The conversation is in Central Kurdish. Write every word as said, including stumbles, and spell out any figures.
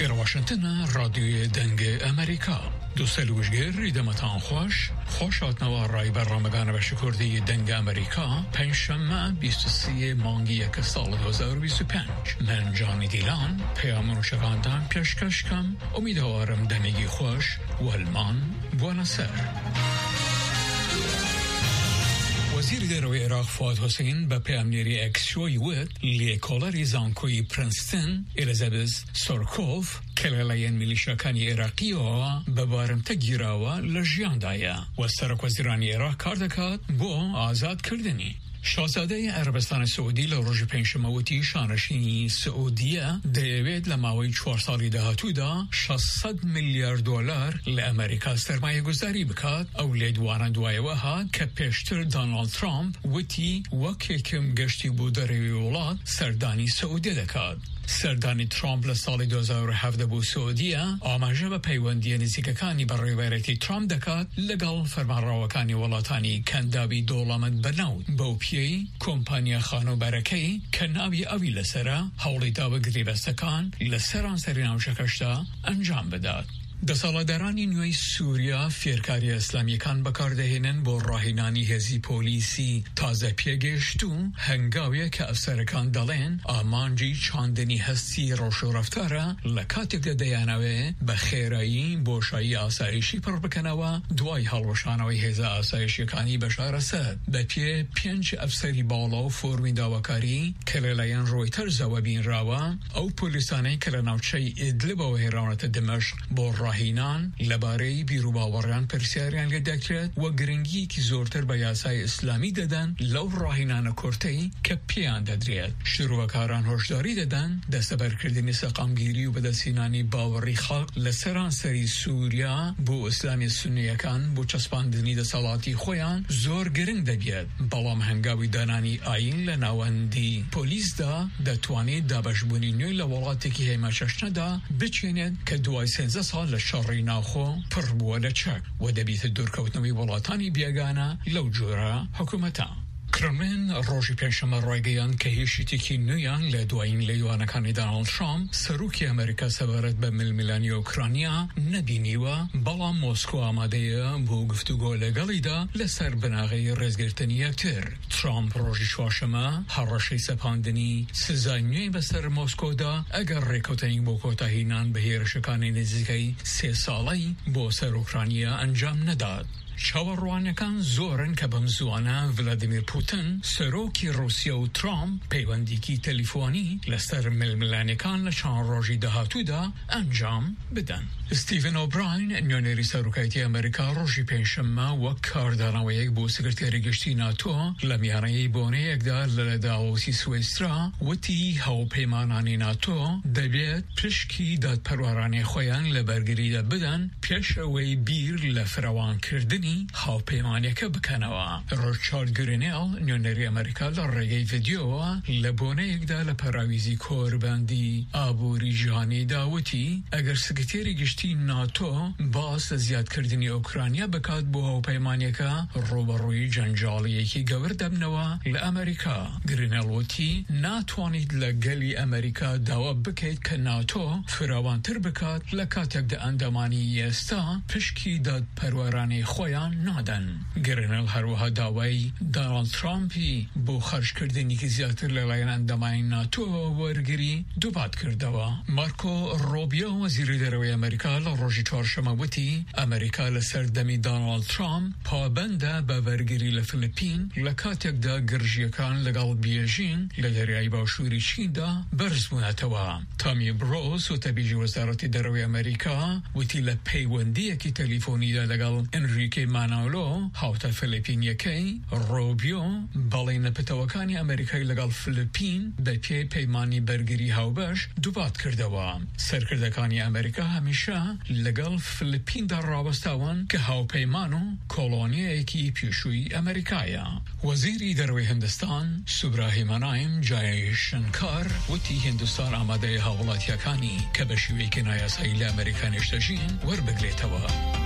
إلى واشنطن راديو دنگ أمريكا دوستان وشگر ایدمتان خوش خوشات نوار رای برنامه‌گان بشکردی دنگ امریکا پنجشنبه بیست و سه مانگی یک سال دو هزار و بیست و پنج من جانی دیلان پیامون شکاندن پیشکش کم امیدوارم دنگی خوش و المان بوانسر. وزیر دروی عراق فؤاد حسین به پیامنیری اکس شوی ود لیکولاری زانکوی پرنستن الیزابت سورکوف کلالین میلیشیاکانی عراقی و ببارم تگیراوا لجیان دایا و سرک وزیرانی عراق کار دکات بو آزاد کردنی. شاهزاده عربستان سعودی لروج پنجشنبه وتی شانشینی سعودیه دیوید لماوی چهار سالی دهاتو دا ششصد میلیارد دلار لامریکا سرمایه گذاری بکات او لیدوان دوای وها که پیشتر دونالد ترامپ وتی وکی کم گشتی بود روی ولاد سردانی سعودی دکات. سردانی ترامپ لسال دو هزار و هفده بو سعودیه آماجه به پیوندی نزیککانی برای ویرتی ترامپ دکات لگل فرمانراوکانی ولاتانی کندابی دولمت بنود با پیی کمپانی خانو برکی کنابی اوی لسره حولی داو گریبستکان لسران سریناو شکشتا انجام بداد. دسالادرانی نوی سوریا فیرکاری اسلامی کان بکاردهینن با راهینانی هزی پولیسی تازه پیگشتو هنگاوی که افسرکان دلین آمانجی چاندنی هستی روشو رفتاره لکاتک ده دیانوه بخیرایی بوشایی آسایشی پر بکنوه دوای حلوشانوی هزا آسایشی کانی بشار سد بپی پینج افسری بالا و فورمی داوکاری کلیلین رویتر زوابین راوه او پولیسانی کلناوچه ادلب و هیرانت دمشق با راهینان لباره بیرو باوران پرسیاریان لدکرد و گرنگی که زورتر به یاسای اسلامی دادن لو راهینان کرتی که پیان دادرید. شروع کاران هشداری دادن دست برکردنی سقامگیری و بدسینانی باوری خلق لسران سری سوریا بو اسلامی سنیکان بو چسپاندنی دسالاتی خویان زور گرنگ دبید. بلام هنگاوی دانانی آین لناوندی پولیس دا دتوانی دابشبونی نوی لولاتی که هیماشش ندا بچینید که دوای سنزه سال شری ناخو پر بوده چک و دبیت دورکوتنوی ولاتانی بیگانه لو جورا حکومتا. کرملین روژی پنجشنبه رایگیان که هیچی که نیان لدواین لیوانکانی دونالد ترامپ سروکی امریکا سبارت به ململانی اوکراینیا نبینی و بالا مسکو آماده بو گفتگو لگالی دا لسر بناغی رزگرتنی اکتر. ترامپ روژی چواشمه هرشی سپاندنی سزاینی بسر مسکو دا اگر ریکوتنی بو کوتاهینان به هیرشکانی نزدیکی سه سالی بو سر اوکراینیا انجام نداد. چاوەڕوانەکان زۆرن کە بەم زوانە ڤلادیمیر پوتین سەرۆکی رووسیا و ترامپ پەیوەندیکی تەلیفۆنی لەسەر ململانیەکان لە چەند ڕۆژی داهاتوودا ئەنجام بدەن. ستیڤن ئۆبراین نوێنەری سەرۆکایەتی ئەمریکا ڕۆژی پێنجشەممە وەک کاردانەوەیەک بۆ سکرتێری گشتی ناتۆ لە میانەیەی بۆنەیەکدا لە داوۆسی سوێسرا وتی هاوپەیمانانی ناتۆ دەبێت پشکی دادپەروەرانی خۆیان لە بەرگریدا بدەن پێش ئەوەی بیر لە فراوانکردنی هاوپەیمانیەکە بکەنەوە. ڕۆچارد گرینێڵ نوێنەری ئەمریکا لە ڕێگەی ڤیدیۆوە لە بۆنەیەکدا لە پەراویزی کۆربەندی ئابووری جیهانی داوتی ئەگەر سکرتێری گشتی ناتۆ باس لە زیادکردنی ئۆکراینیا بکات بۆ هاوپەیمانیەکە ڕوبەڕووی جەنجاڵیەکی گەورە دەبنەوە لە ئەمریکا. گرینێڵ وتی ناتوانیت لە گەلی ئەمریکا داوا بکەیت کە ناتۆ فراوانتر بکات لە کاتێکدا ئەندامانی ئێستا پشکی دادپەروەرانی خۆیان نادەن. گرینێڵ هەروەها داوای دۆناڵد ترامپی بۆ خەرجکردنێکی زیاتر لەلایەن ئەندامانی ناتۆ وەرگری دووبات کردەوە. مارکۆ ڕۆبیۆ وەزیری دەرەوەی ئەمریکا لە ڕۆژی چوارشەممە وتی ئەمریکا لە سەردەمی دۆناڵد ترامپ پابەندە بە وەرگری لە فلیپین لە کاتێکدا گرژیەکان لەگەڵ بیێژین لە دەریای باشووری چیندا بەرز بوونەتەوە. تامی برۆس وتەبیژی وەزارەتی دەرەوەی ئەمریکا وتی لە پەیوەندیەکی تەلیفۆنیدا لەگەڵ ئەنریکی ماناولۆ هاوتە فلیپینیەکەی ڕۆبیۆ بەڵێنە پتەوەکانی ئەمریکای لەگەڵ فلیپین بە پێی پەیمانی بەرگری هاوبەش دووبات کردەوە. سەرکردەکانی ئەمریکا هەمیشە لەگەڵ فلیپیندا ڕاوەستاون کە هاوپەیمان و کۆڵۆنیەیەکی پێشووی ئەمریکایە. وەزیری دەرەوەی هیندستان سوبراهیمانایم جایشنکار وتی هیندستان ئامادەیە هاوڵاتیەکانی کە بە شێوەیەکی نایاسایی لە ئەمریکا نیشتەژین وەربگرێتەوە.